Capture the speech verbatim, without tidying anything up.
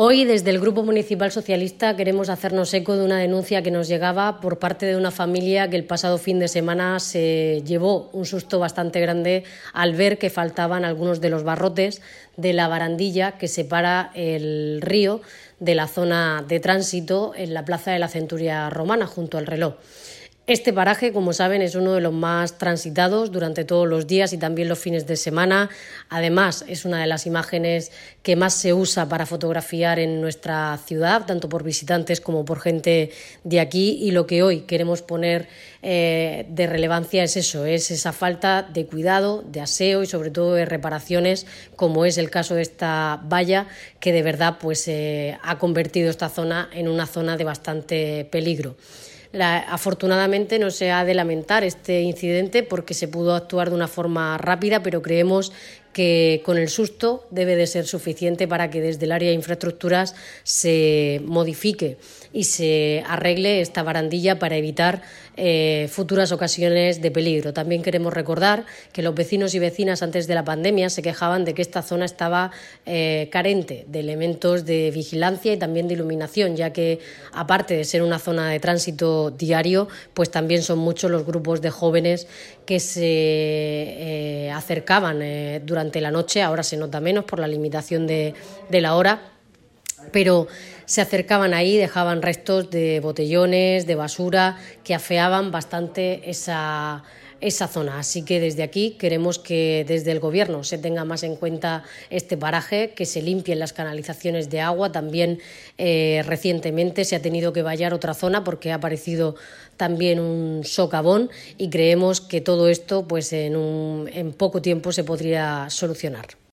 Hoy, desde el Grupo Municipal Socialista, queremos hacernos eco de una denuncia que nos llegaba por parte de una familia que el pasado fin de semana se llevó un susto bastante grande al ver que faltaban algunos de los barrotes de la barandilla que separa el río de la zona de tránsito en la Plaza de la Centuria Romana, junto al reloj. Este paraje, como saben, es uno de los más transitados durante todos los días y también los fines de semana. Además, es una de las imágenes que más se usa para fotografiar en nuestra ciudad, tanto por visitantes como por gente de aquí. Y lo que hoy queremos poner eh, de relevancia es eso, es esa falta de cuidado, de aseo y sobre todo de reparaciones, como es el caso de esta valla, que de verdad pues, eh, ha convertido esta zona en una zona de bastante peligro. La, afortunadamente no se ha de lamentar este incidente porque se pudo actuar de una forma rápida, pero creemos que con el susto debe de ser suficiente para que desde el área de infraestructuras se modifique y se arregle esta barandilla para evitar eh, futuras ocasiones de peligro. También queremos recordar que los vecinos y vecinas antes de la pandemia se quejaban de que esta zona estaba eh, carente de elementos de vigilancia y también de iluminación, ya que aparte de ser una zona de tránsito diario, pues también son muchos los grupos de jóvenes que se eh, acercaban eh, durante durante la noche. Ahora se nota menos por la limitación de, de la hora, pero se acercaban ahí, dejaban restos de botellones, de basura, que afeaban bastante esa, esa zona. Así que desde aquí queremos que desde el Gobierno se tenga más en cuenta este paraje, que se limpien las canalizaciones de agua. También eh, recientemente se ha tenido que vallar otra zona porque ha aparecido también un socavón y creemos que todo esto pues en, un, en poco tiempo se podría solucionar.